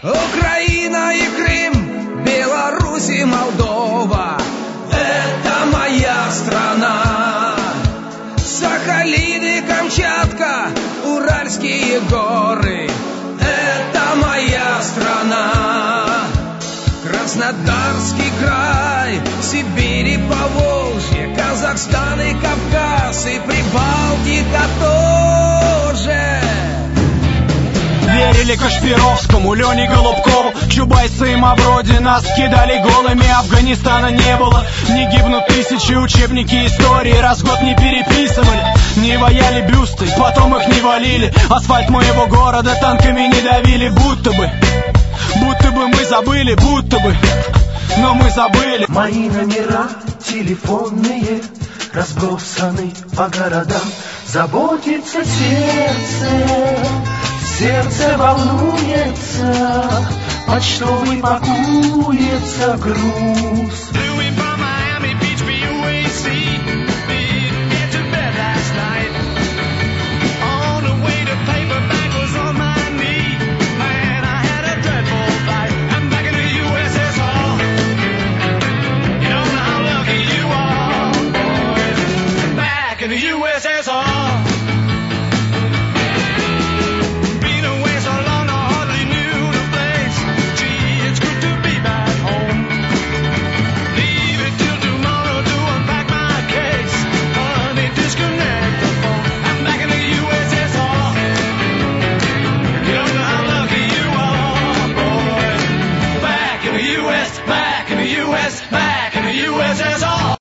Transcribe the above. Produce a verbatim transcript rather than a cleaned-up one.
Украина и Крым, Беларусь и Молдова — это моя страна. Сахалин и Камчатка, Уральские горы — это моя страна. Краснодарский край, Сибирь и Поволжье, Казахстан и Кавказ и Прибалтика тоже. Верили Кашпировскому, Лене Голубкову, Чубайсы и Мавроди нас кидали голыми, Афганистана не было. Не гибнут тысячи, учебники истории раз в год не переписывали. Не ваяли бюсты, потом их не валили. Асфальт моего города танками не давили. Будто бы, будто бы мы забыли, будто бы, но мы забыли. Мои номера телефонные разбросаны по городам. Заботится сердце, сердце волнуется, почтовый пакуется груз. U S S R